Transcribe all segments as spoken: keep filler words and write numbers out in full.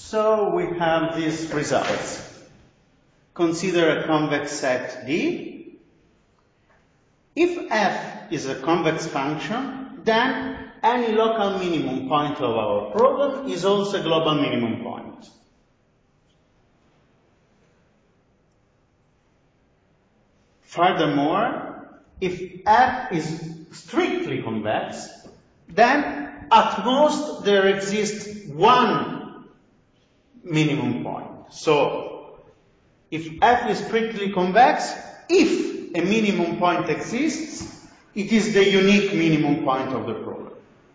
So we have these results. Consider a convex set D. If f is a convex function, then any local minimum point of our problem is also a global minimum point. Furthermore, if f is strictly convex, then at most there exists one minimum point. So, if f is strictly convex, if a minimum point exists, it is the unique minimum point of the problem.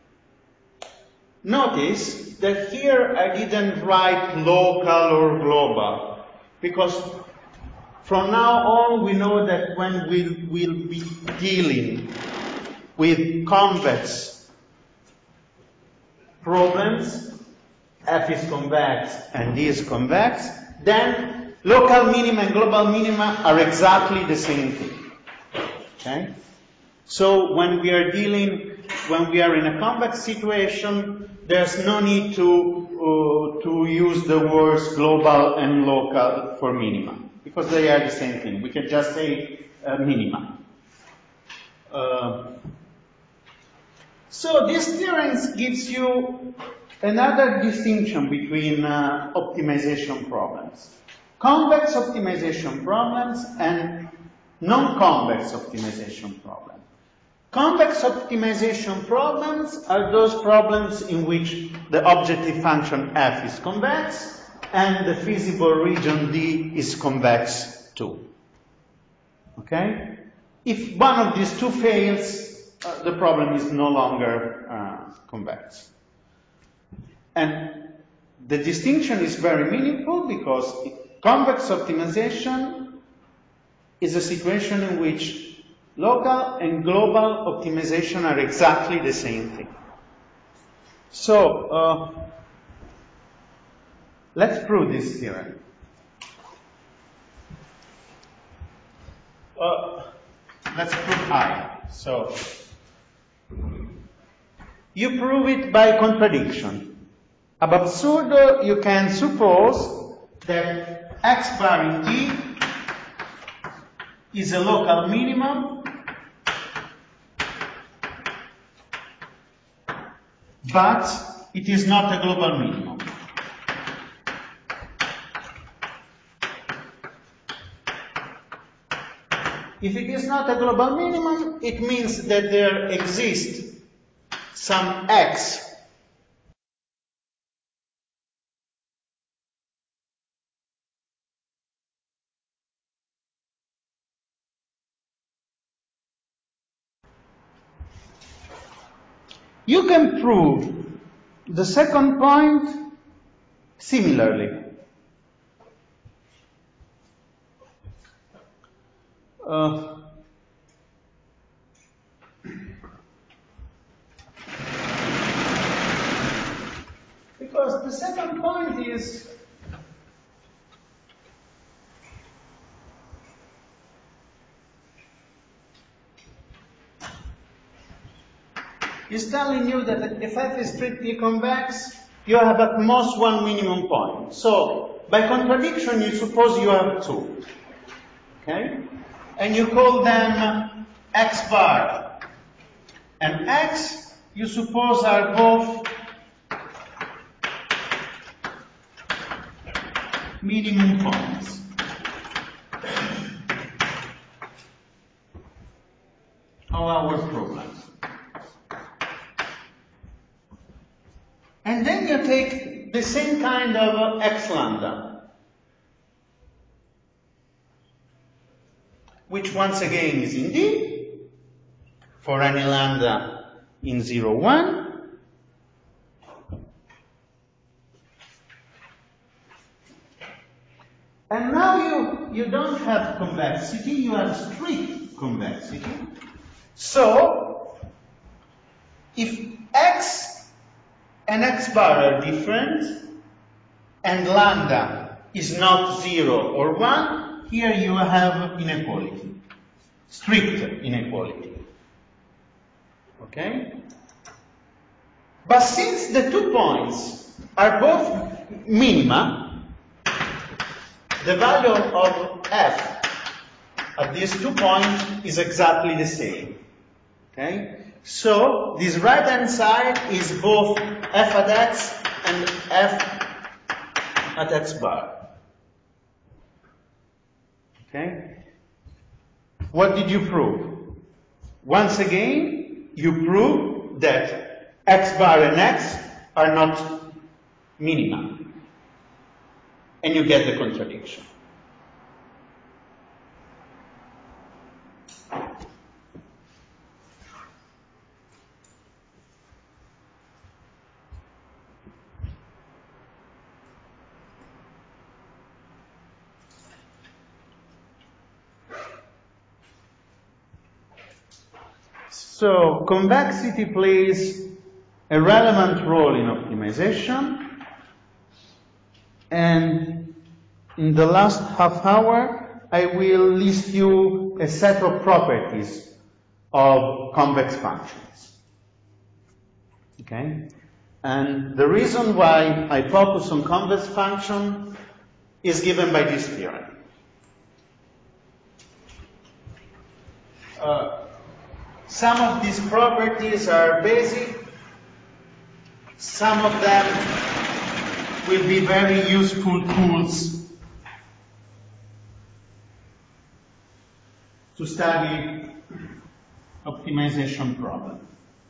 Notice that here I didn't write local or global, because from now on we know that when we will be dealing with convex problems, f is convex and d is convex, then local minima and global minima are exactly the same thing. Okay? So when we are dealing, when we are in a convex situation, there's no need to, uh, to use the words global and local for minima, because they are the same thing. We can just say uh, minima. Uh, so this theorem gives you another distinction between uh, optimization problems. Convex optimization problems and non-convex optimization problems. Convex optimization problems are those problems in which the objective function f is convex and the feasible region D is convex too. Okay? If one of these two fails, uh, the problem is no longer uh, convex. And the distinction is very meaningful because convex optimization is a situation in which local and global optimization are exactly the same thing. So, uh, let's prove this theorem. Uh, let's prove I. So, you prove it by contradiction. Ab absurdo, you can suppose that x bar in D is a local minimum, but it is not a global minimum. If it is not a global minimum, it means that there exists some x You can prove the second point similarly. Uh, because the second point is is telling you that if f is strictly convex, you have at most one minimum point. So, by contradiction, you suppose you have two. Okay? And you call them x bar and x, you suppose are both minimum points. Of our problems. And then you take the same kind of x lambda, which once again is in D, for any lambda in zero, one. And now you, you don't have convexity, you have strict convexity. So, if x and x bar are different, and lambda is not zero or one, here you have inequality. Strict inequality. Okay? But since the two points are both minima, the value of f at these two points is exactly the same. Okay? So this right hand side is both f at x and f at x bar. Okay? What did you prove? Once again, you prove that x bar and x are not minima. And you get the contradiction. So convexity plays a relevant role in optimization, and in the last half hour I will list you a set of properties of convex functions. Okay? And the reason why I focus on convex function is given by this theorem. Uh, Some of these properties are basic. Some of them will be very useful tools to study optimization problems.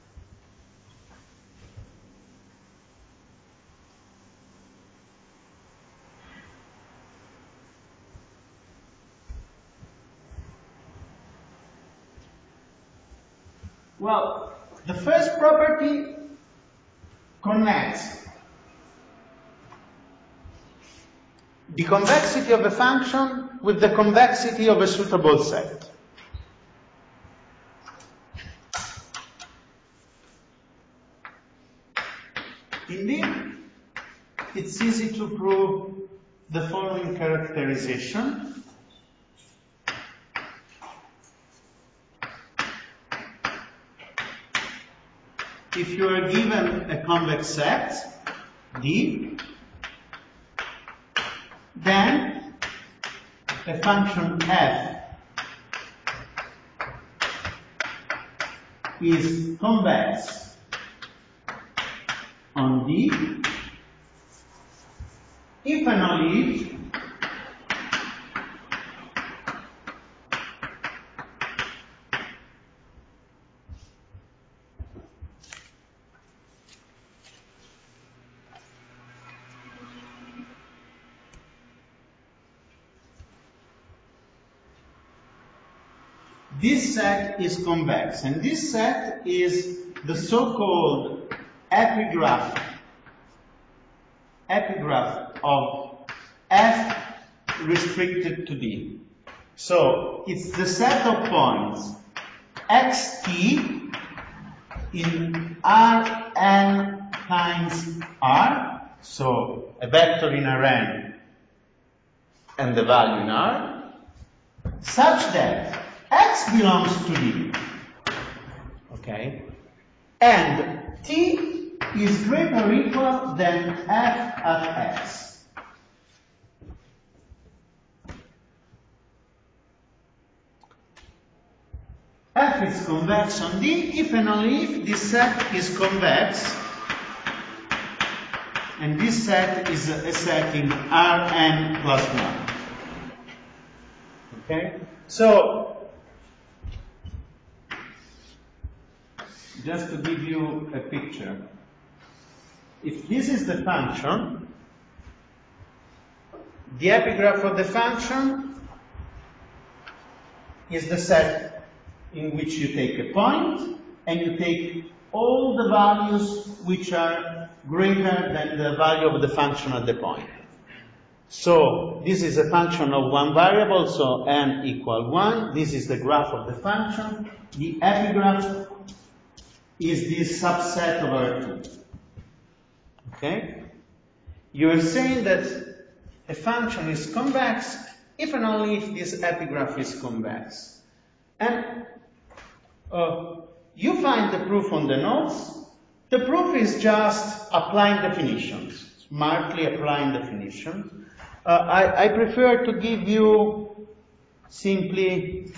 Well, the first property connects the convexity of a function with the convexity of a suitable set. Indeed, it's easy to prove the following characterization. If you are given a convex set, D, then a function f is convex on D if and only if this set is convex, and this set is the so-called epigraph, epigraph of f restricted to D. So it's the set of points xt in Rn times R, so a vector in Rn and the value in R, such that x belongs to D, okay, and t is greater or equal than f at x. F is convex on D if and only if this set is convex, and this set is a set in Rn plus one. Okay, so just to give you a picture, if this is the function, the epigraph of the function is the set in which you take a point and you take all the values which are greater than the value of the function at the point. So this is a function of one variable, so n equal one. This is the graph of the function. The epigraph is this subset over two. Okay? You are saying that a function is convex if and only if this epigraph is convex. And uh, you find the proof on the notes, The proof is just applying definitions, smartly applying definitions. Uh, I, I prefer to give you simply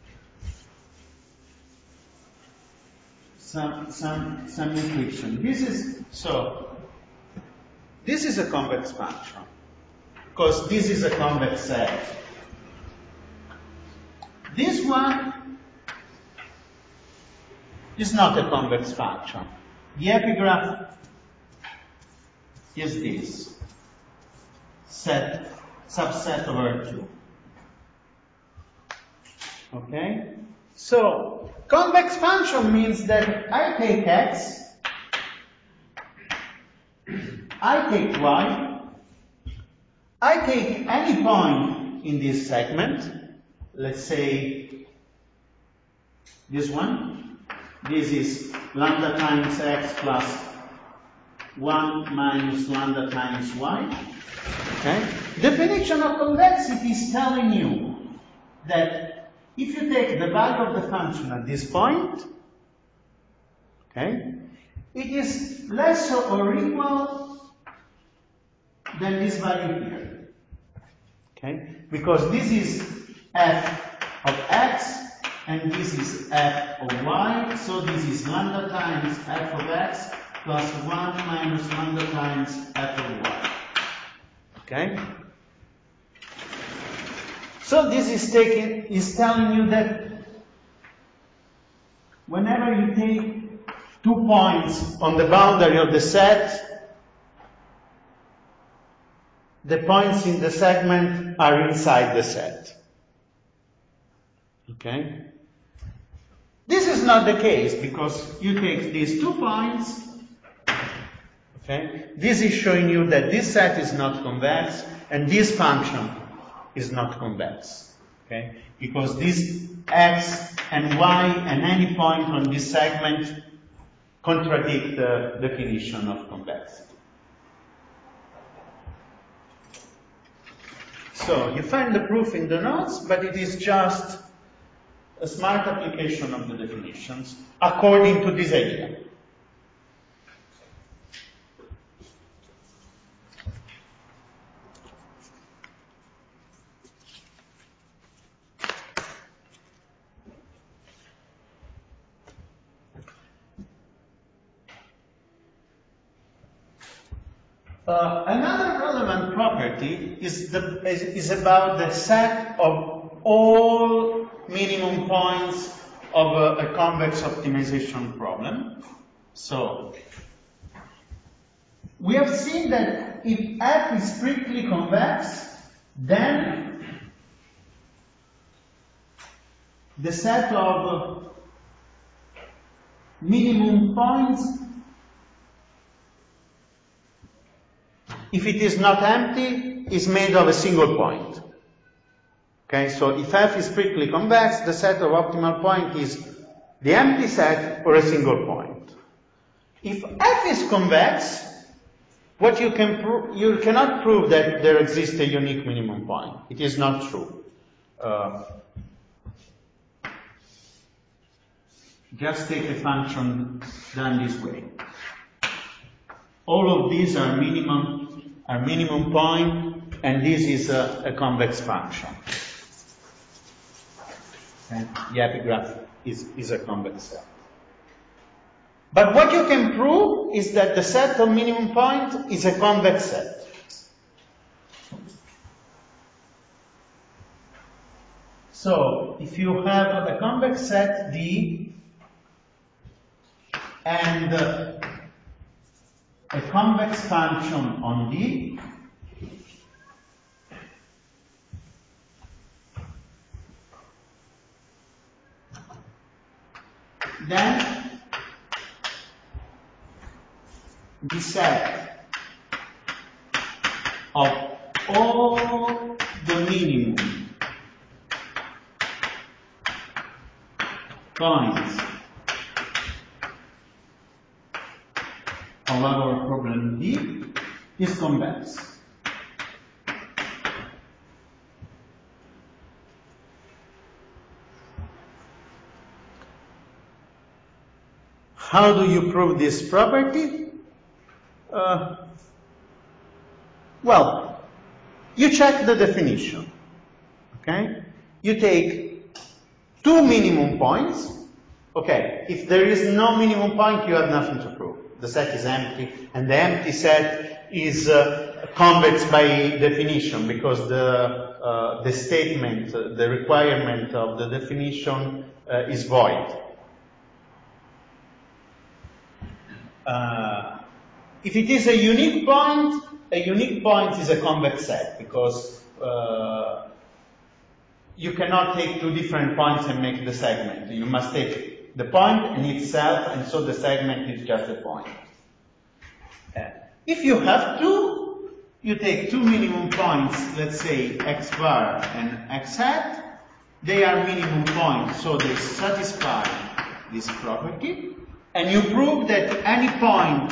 some, some, some equation. This is, so, this is a convex function, because this is a convex set. This one is not a convex function. The epigraph is this, set, subset over two. Okay? So, convex function means that I take x, I take y, I take any point in this segment, let's say this one. This is lambda times x plus one minus lambda times y. Okay? Definition of convexity is telling you that if you take the value of the function at this point, okay, it is less or equal than this value here. Okay? Because this is f of x and this is f of y, so this is lambda times f of x plus one minus lambda times f of y. Okay? So this is taking is telling you that whenever you take two points on the boundary of the set, the points in the segment are inside the set. Okay? This is not the case because you take these two points. Okay? This is showing you that this set is not convex and this function is not convex. Okay? Because this x and y and any point on this segment contradict the definition of convexity. So you find the proof in the notes, but it is just a smart application of the definitions according to this idea. Uh, another relevant property is, the, is, is about the set of all minimum points of a, a convex optimization problem. So, we have seen that if f is strictly convex, then the set of minimum points, if it is not empty, is made of a single point. Okay, so if f is strictly convex, the set of optimal point is the empty set or a single point. If f is convex, what you can prove, you cannot prove that there exists a unique minimum point. It is not true. Uh, just take a function done this way. All of these are minimum, are minimum point, and this is a, a convex function. And the epigraph is, is a convex set. But what you can prove is that the set of minimum point is a convex set. So, if you have a convex set D and uh, a convex function on D, then the set of all the minimum points of our problem D is convex. how do you prove this property? Uh, well, you check the definition, okay? You take two minimum points. Okay, if there is no minimum point, you have nothing to prove. The set is empty, and the empty set is uh, convex by definition, because the, uh, the statement, uh, the requirement of the definition uh, is void. Uh, if it is a unique point, a unique point is a convex set, because uh, you cannot take two different points and make the segment. You must take the point in itself, and so the segment is just a point. Uh, if you have two, you take two minimum points, let's say x bar and x hat. They are minimum points, so they satisfy this property. And you prove that any point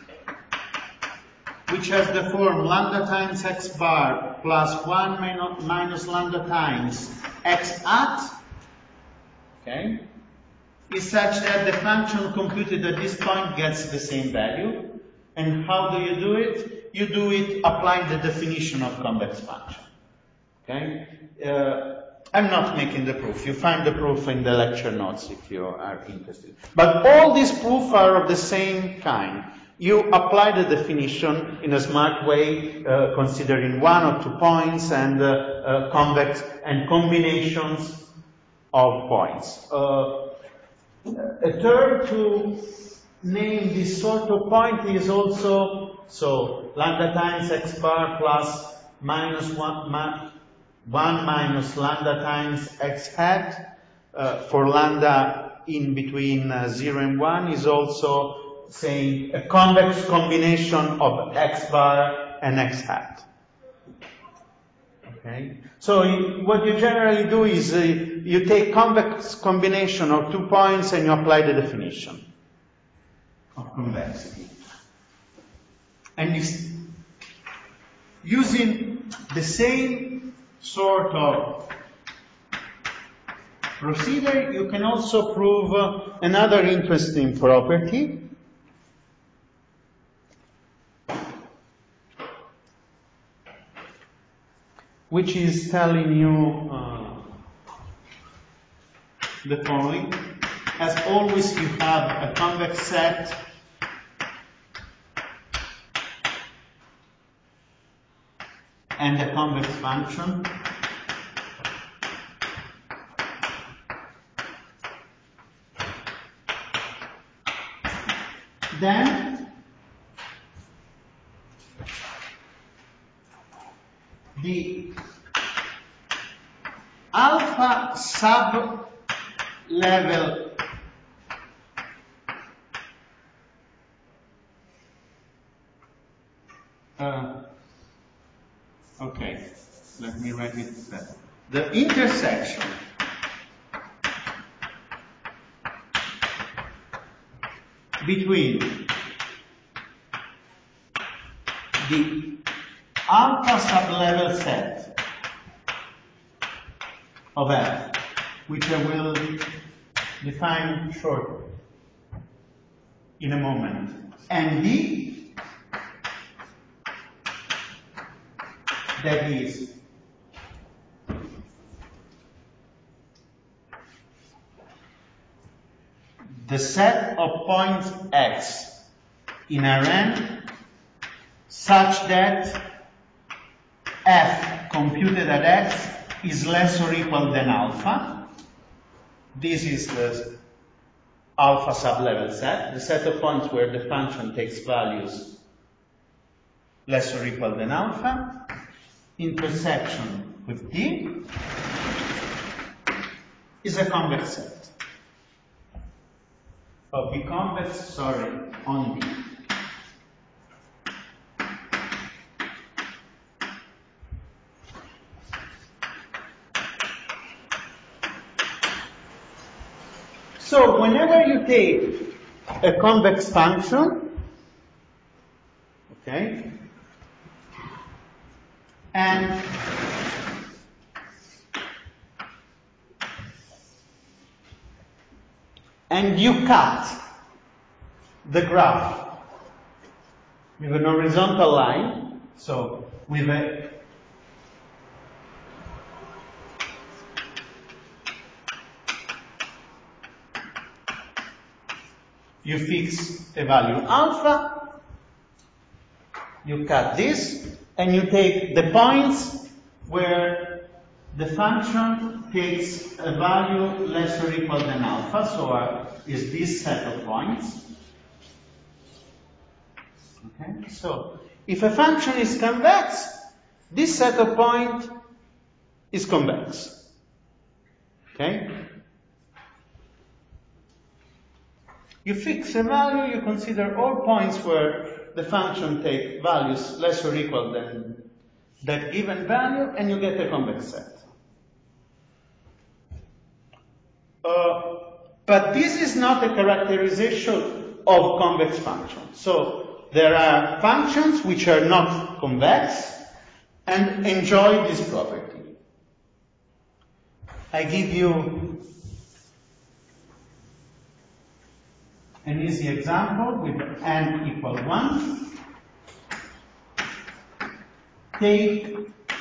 which has the form lambda times x bar plus one minus lambda times x hat, okay, is such that the function computed at this point gets the same value. And how do you do it? You do it applying the definition of convex function. Okay? Uh, I'm not making the proof. You find the proof in the lecture notes if you are interested. But all these proofs are of the same kind. You apply the definition in a smart way, uh, considering one or two points and uh, uh, convex and combinations of points. Uh, A term to name this sort of point is also, so lambda times x bar plus minus one, ma, one minus lambda times x hat uh, for lambda in between uh, zero and one is also saying a convex combination of x bar and x hat. Okay. So you, what you generally do is uh, you take convex combination of two points and you apply the definition of convexity. And it's using the same sort of procedure, you can also prove uh, another interesting property. Which is telling you uh, the following. As always, you have a convex set and a convex function. Then the alpha sub level uh, okay, let me write it better. The intersection between the alpha sublevel set of F, which I will define shortly in a moment, and D, that is the set of points X in Rn such that F computed at X is less or equal than alpha. This is the alpha sublevel set, the set of points where the function takes values less or equal than alpha. Intersection with D is a convex set. Oh, be convex, sorry, on D. So whenever you take a convex function, okay, and and you cut the graph with an horizontal line, so with a you fix a value alpha, you cut this, and you take the points where the function takes a value less or equal than alpha, so uh, is this set of points. Okay, so if a function is convex, this set of points is convex. Okay? You fix a value, you consider all points where the function takes values less or equal than that given value, and you get a convex set. Uh, but this is not a characterization of convex functions. So there are functions which are not convex and enjoy this property. I give you an easy example with n equal one. Take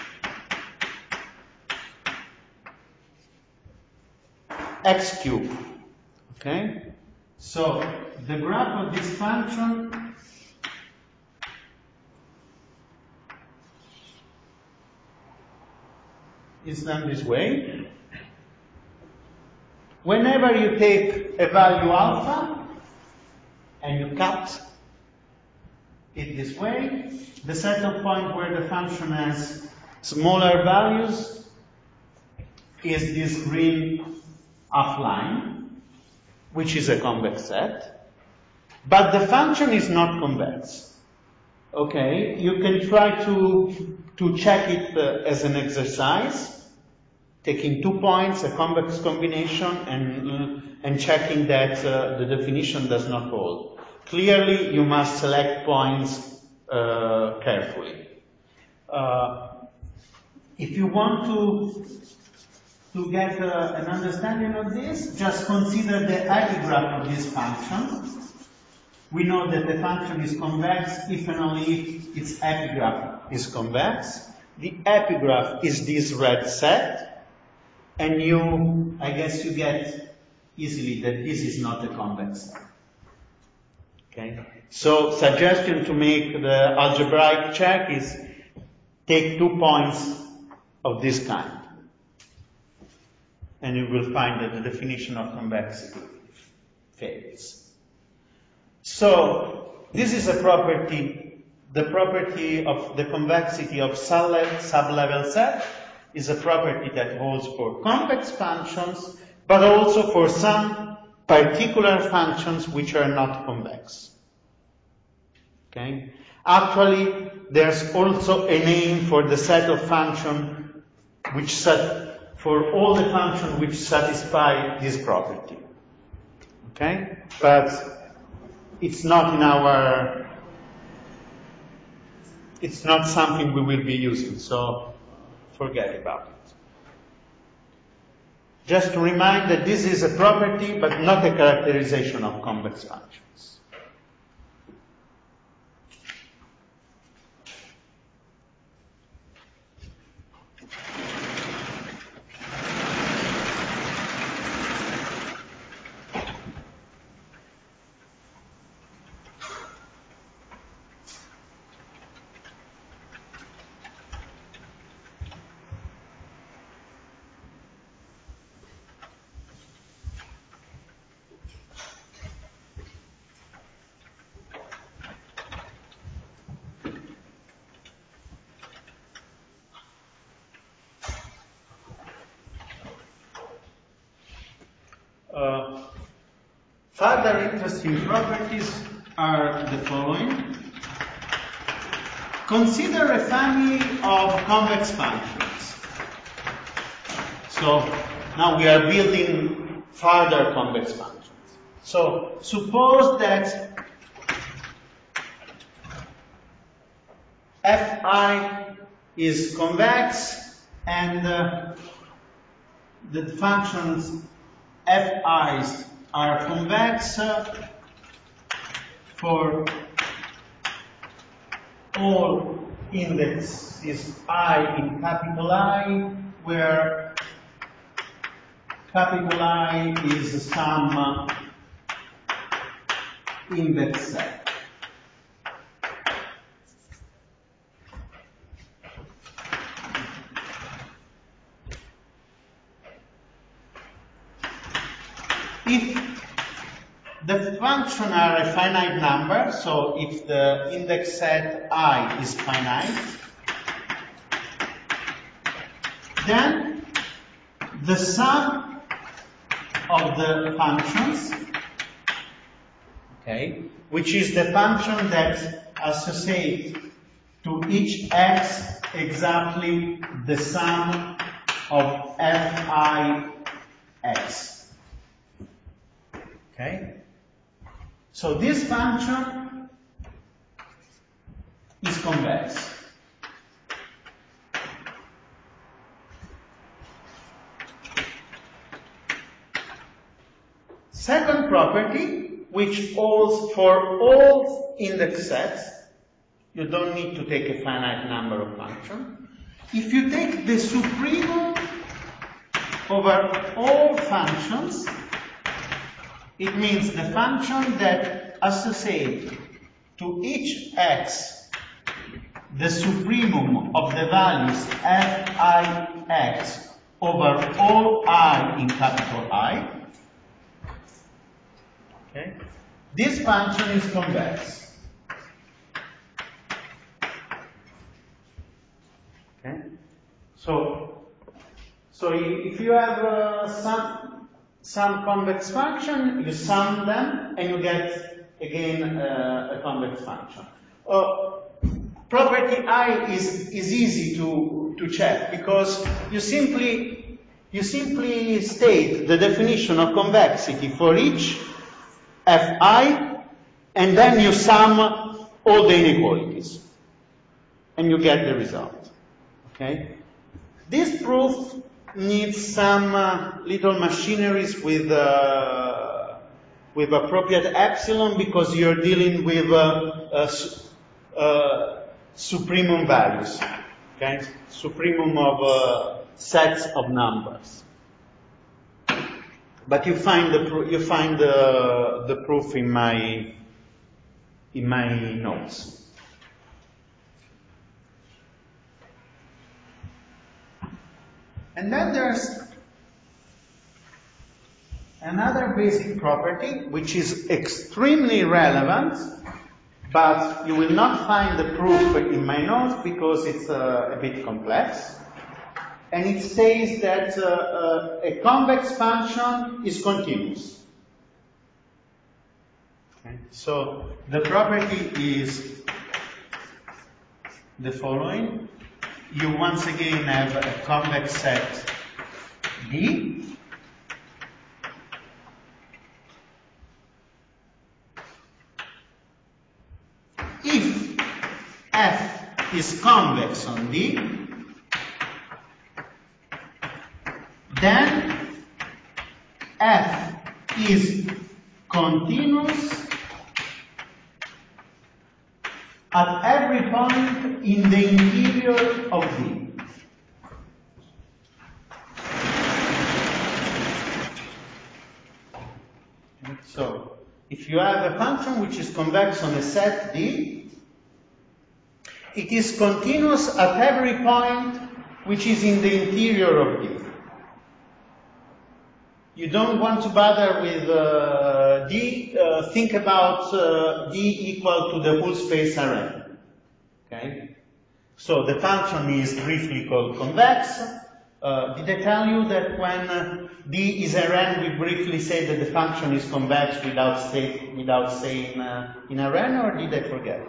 x cubed. Okay? So the graph of this function is done this way. Whenever you take a value alpha and you cut it this way, the set of points where the function has smaller values is this green half line, which is a convex set, but the function is not convex. Okay, you can try to, to check it uh, as an exercise, taking two points, a convex combination, and, uh, and checking that uh, the definition does not hold. Clearly, you must select points uh, carefully. Uh, if you want to To get uh, an understanding of this, just consider the epigraph of this function. We know that the function is convex if and only if its epigraph is convex. The epigraph is this red set, and you, I guess you get easily that this is not a convex set. Okay? So, suggestion to make the algebraic check is take two points of this kind, and you will find that the definition of convexity fails. So, this is a property, the property of the convexity of sublevel set is a property that holds for convex functions, but also for some particular functions which are not convex. Okay? Actually, there's also a name for the set of functions which set for all the functions which satisfy this property. Okay? But it's not in our, it's not something we will be using, so forget about it. Just to remind that this is a property, but not a characterization of convex functions. Uh, further interesting properties are the following. Consider a family of convex functions. So now we are building further convex functions. So suppose that Fi is convex and uh, the functions Fi's are convex uh, for all indexes I in capital I, where capital I is some index set. If the function are a finite number, so if the index set I is finite, then the sum of the functions, okay, which is the function that associates to each x exactly the sum of fi x. Okay? So this function is convex. Second property, which holds for all index sets, you don't need to take a finite number of functions. If you take the supremum over all functions, it means the function that associates to each x the supremum of the values fix over all I in capital I. Okay. This function is convex. Okay. So, so if you have uh, some some convex function, you sum them and you get again uh, a convex function. Uh, property I is is easy to to check because you simply you simply state the definition of convexity for each fi, and then you sum all the inequalities, and you get the result. Okay? This proof needs some uh, little machineries with uh, with appropriate epsilon because you're dealing with uh, uh, uh, supremum values. Okay? Supremum of uh, sets of numbers. But you find the you find the the proof in my in my notes. And then there's another basic property which is extremely relevant, but you will not find the proof in my notes because it's uh, a bit complex. And it says that uh, uh, a convex function is continuous. Okay. So the property is the following. You once again have a convex set D. If F is convex on D, then F is continuous at every point in the interior of D. So, if you have a function which is convex on a set D, it is continuous at every point which is in the interior of D. You don't want to bother with uh, D. Uh, think about uh, D equal to the whole space Rn. Okay? So the function is briefly called convex. Uh, did I tell you that when uh, D is Rn, we briefly say that the function is convex without, say, without saying uh, in Rn, or did I forget?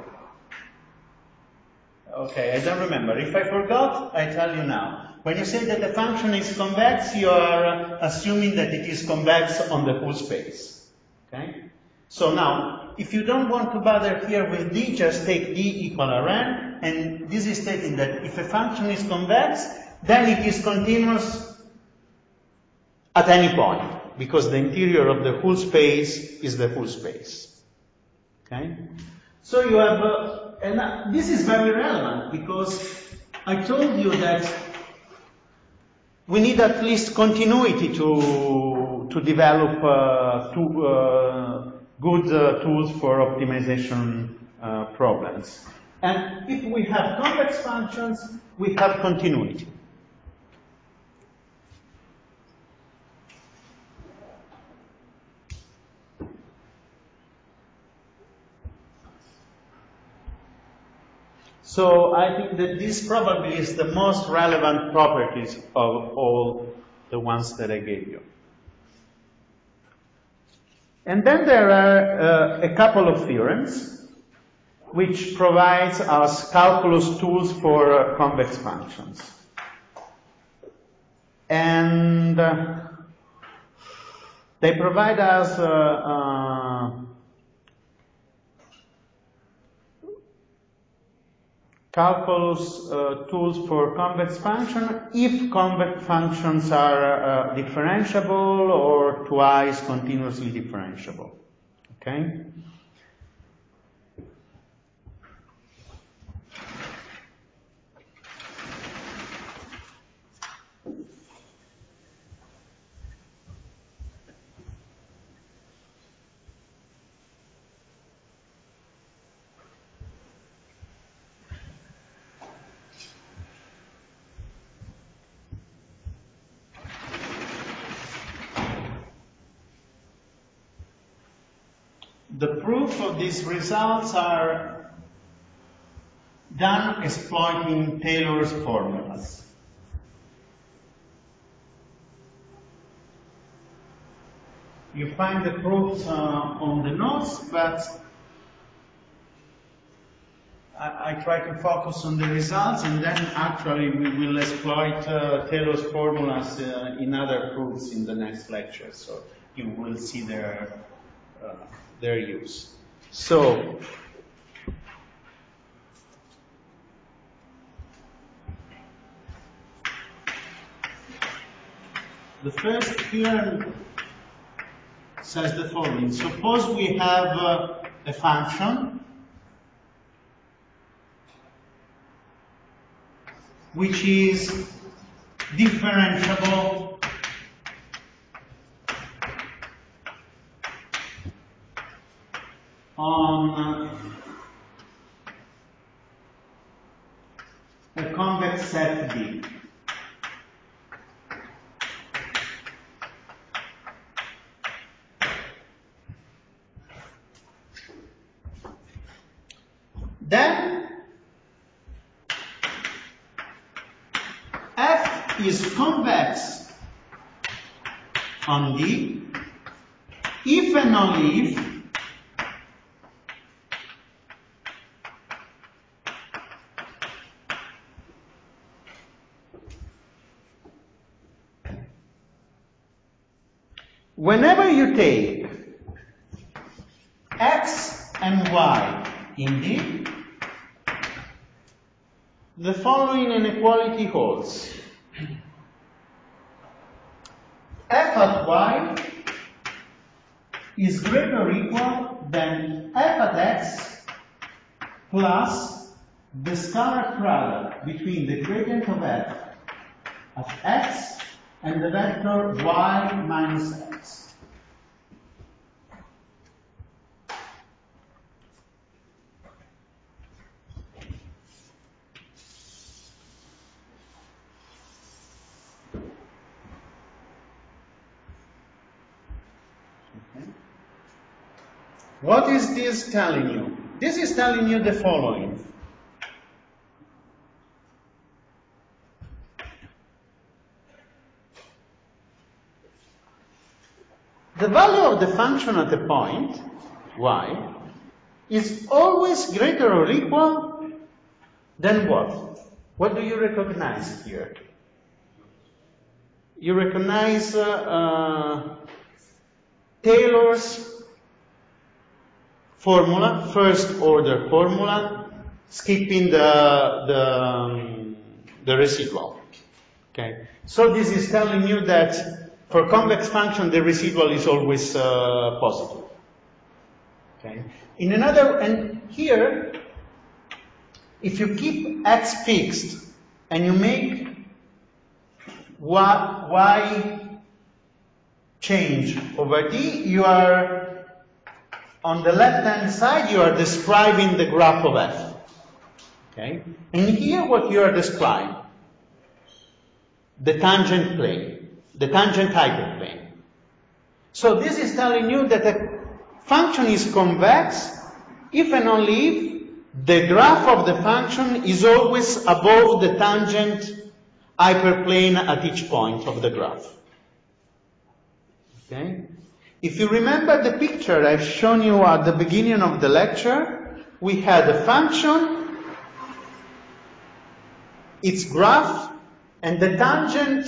Okay, I don't remember. If I forgot, I tell you now. When you say that the function is convex, you are assuming that it is convex on the whole space. Okay? So now, if you don't want to bother here with D, just take D equal Rn, and this is stating that if a function is convex, then it is continuous at any point, because the interior of the whole space is the whole space. Okay? So you have, uh, and uh, this is very relevant because I told you that we need at least continuity to, to develop uh, to, uh, good uh, tools for optimization uh, problems. And if we have convex functions, we have continuity. So I think that this probably is the most relevant properties of all the ones that I gave you. And then there are uh, a couple of theorems which provides us calculus tools for uh, convex functions. And uh, they provide us uh, uh, calculus uh, tools for convex function if convex functions are uh, differentiable or twice continuously differentiable. Okay? The proof of these results are done exploiting Taylor's formulas. You find the proofs uh, on the notes, but I, I try to focus on the results, and then actually we will exploit uh, Taylor's formulas uh, in other proofs in the next lecture, so you will see their uh, their use. So, the first theorem says the following. Suppose we have uh, a function which is differentiable on a convex set B. Then F is convex on D if and only if whenever you take X and Y in D, the following inequality holds. F at Y is greater or equal than F at X plus the scalar product between the gradient of F at X and the vector Y minus X. What is this telling you? This is telling you the following. The value of the function at a point, y, is always greater or equal than what? What do you recognize here? You recognize uh, uh, Taylor's formula, first order formula, skipping the, the, um, the residual. Okay. So this is telling you that for convex function the residual is always uh, positive. Okay. In another, and here, if you keep x fixed and you make y, y change over t, you are, on the left-hand side, you are describing the graph of f. Okay? And here what you are describing, the tangent plane, the tangent hyperplane. So this is telling you that a function is convex if and only if the graph of the function is always above the tangent hyperplane at each point of the graph. Okay? If you remember the picture I've shown you at the beginning of the lecture, we had a function, its graph, and the tangent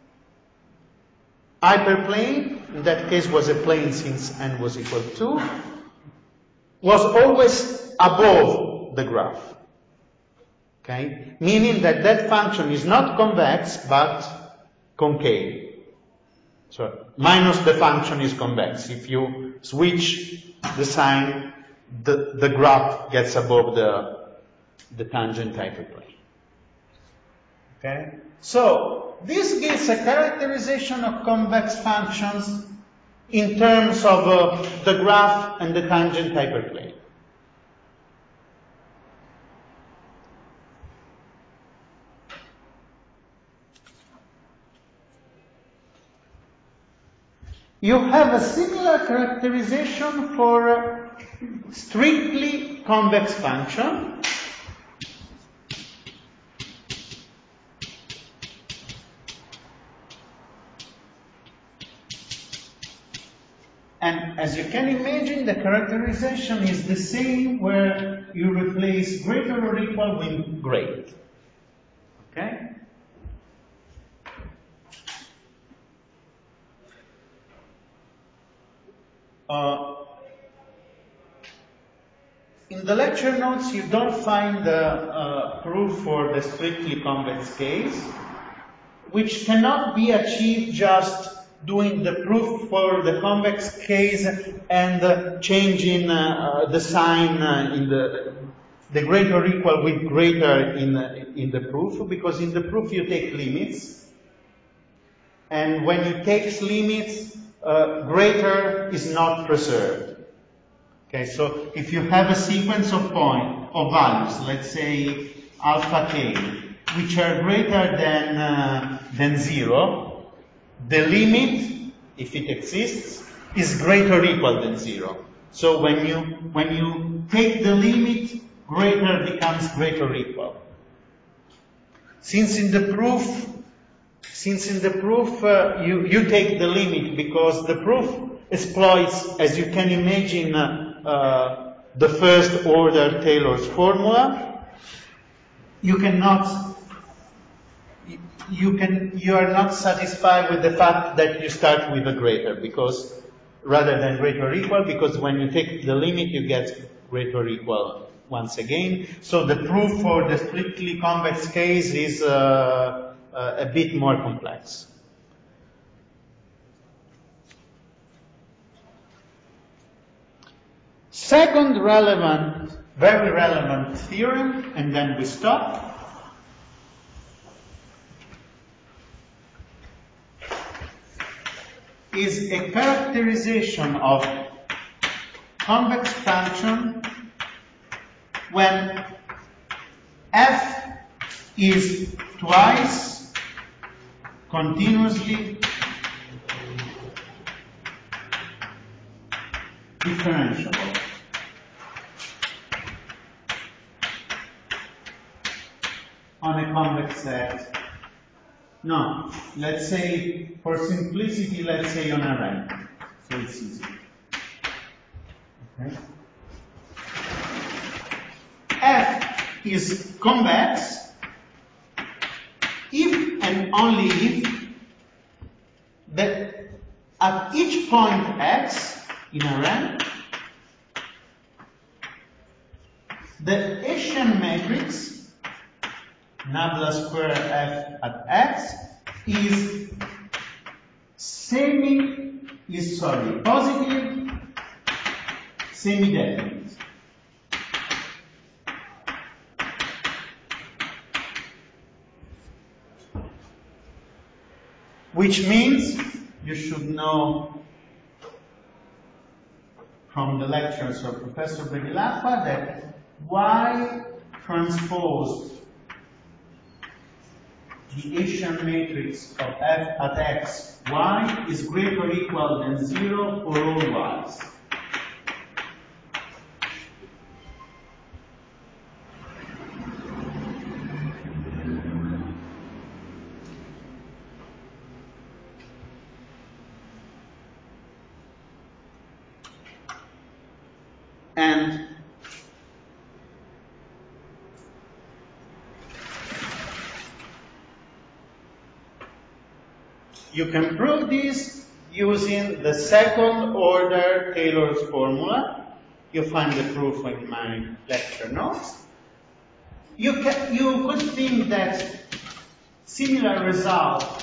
hyperplane, in that case was a plane since n was equal to two, was always above the graph. Okay? Meaning that that function is not convex but concave. So minus the function is convex. If you switch the sign, the, the graph gets above the, the tangent hyperplane. Okay? So this gives a characterization of convex functions in terms of uh, the graph and the tangent hyperplane. You have a similar characterization for a strictly convex function. And as you can imagine, the characterization is the same where you replace greater or equal with great. Okay? Uh, in the lecture notes, you don't find the uh, proof for the strictly convex case, which cannot be achieved just doing the proof for the convex case and uh, changing uh, uh, the sign uh, in the the greater or equal with greater in uh, in the proof, because in the proof you take limits, and when you take limits, uh, greater is not preserved. Okay, so if you have a sequence of point of values, let's say alpha k, which are greater than uh, than zero, the limit, if it exists, is greater or equal than zero. So when you when you take the limit, greater becomes greater or equal. Since in the proof, since in the proof uh, you you take the limit because the proof exploits, as you can imagine, uh, uh, the first order Taylor's formula, you cannot. You can, you are not satisfied with the fact that you start with a greater, because rather than greater or equal, because when you take the limit, you get greater or equal once again. So the proof for the strictly convex case is uh, uh, a bit more complex. Second relevant, very relevant theorem, and then we stop. Is a characterization of convex function when f is twice continuously differentiable. On a convex set. No, let's say, for simplicity, let's say on a rank. So it's easy. Okay. F is convex if and only if that at each point x in a rank, the Hessian matrix nabla square f at x is semi is sorry positive semi-definite. Which means you should know from the lectures of Professor Bevilacqua that Y transpose the Hessian matrix of F at X, Y is greater or equal than zero for all Y's. And you can prove this using the second order Taylor's formula. You find the proof in my lecture notes. You, can, you could think that similar result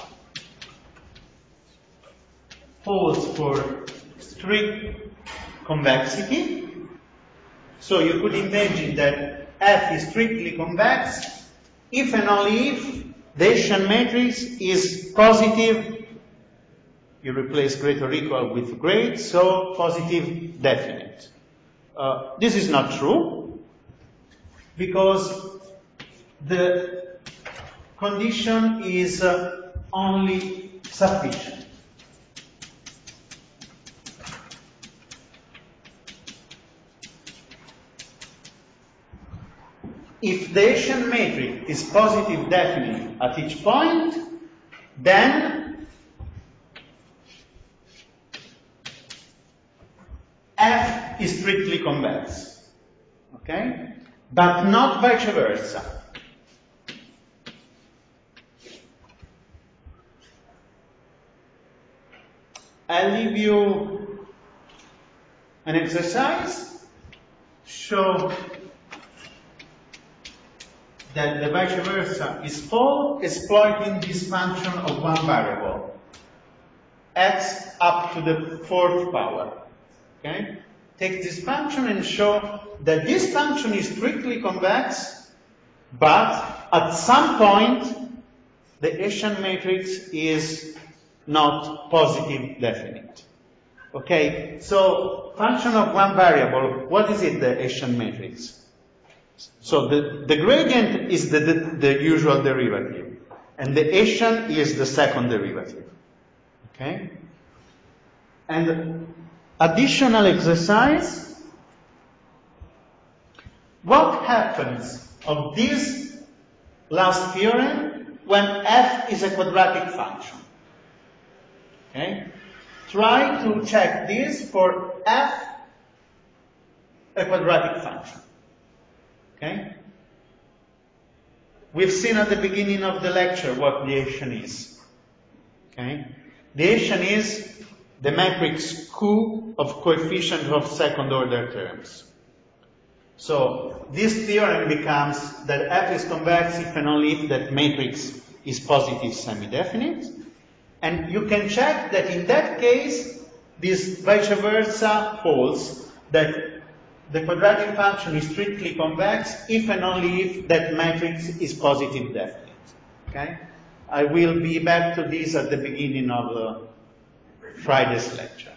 holds for strict convexity. So you could imagine that F is strictly convex if and only if the Hessian matrix is positive. You replace greater or equal with great, so positive definite. Uh, this is not true because the condition is uh, only sufficient. If the Hessian matrix is positive definite at each point, then F is strictly convex. Okay? But not vice versa. I'll leave you an exercise. Show that the vice versa is false, exploiting this function of one variable, x up to the fourth power. Okay? Take this function and show that this function is strictly convex, but at some point the Hessian matrix is not positive definite. Okay? So function of one variable, what is it, the Hessian matrix? So the, the gradient is the, the, the usual derivative, and the Hessian is the second derivative. Okay? And additional exercise, what happens of this last theorem when F is a quadratic function? Okay? Try to check this for F, a quadratic function. Okay? We've seen at the beginning of the lecture what the Hessian is. Okay? The Hessian is the matrix Q of coefficient of second order terms. So this theorem becomes that F is convex if and only if that matrix is positive semi-definite. And you can check that in that case, this vice versa holds, that the quadratic function is strictly convex if and only if that matrix is positive definite. Okay? I will be back to this at the beginning of uh, Friday's lecture.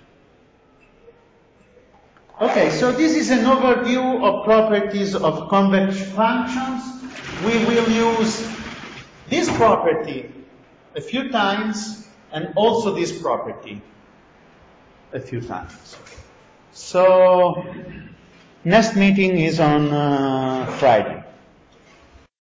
Okay, so this is an overview of properties of convex functions. We will use this property a few times and also this property a few times. So next meeting is on uh, Friday.